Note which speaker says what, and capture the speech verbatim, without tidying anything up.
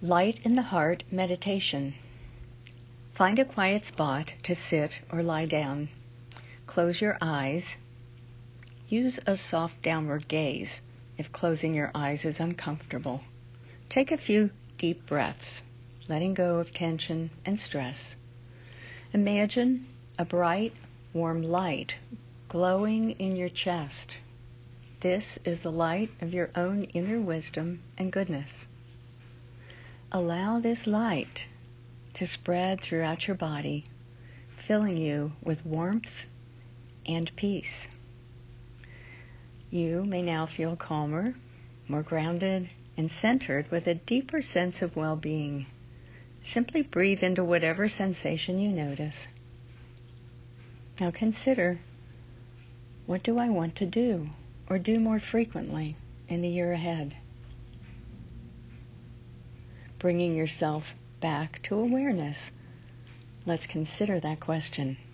Speaker 1: Light in the Heart Meditation. Find a quiet spot to sit or lie down. Close your eyes. Use a soft downward gaze if closing your eyes is uncomfortable. Take a few deep breaths, letting go of tension and stress. Imagine a bright, warm light glowing in your chest. This is the light of your own inner wisdom and goodness. Allow this light to spread throughout your body, filling you with warmth and peace. You may now feel calmer, more grounded, and centered with a deeper sense of well-being. Simply breathe into whatever sensation you notice. Now consider, what do I want to do or do more frequently in the year ahead? Bringing yourself back to awareness, let's consider that question.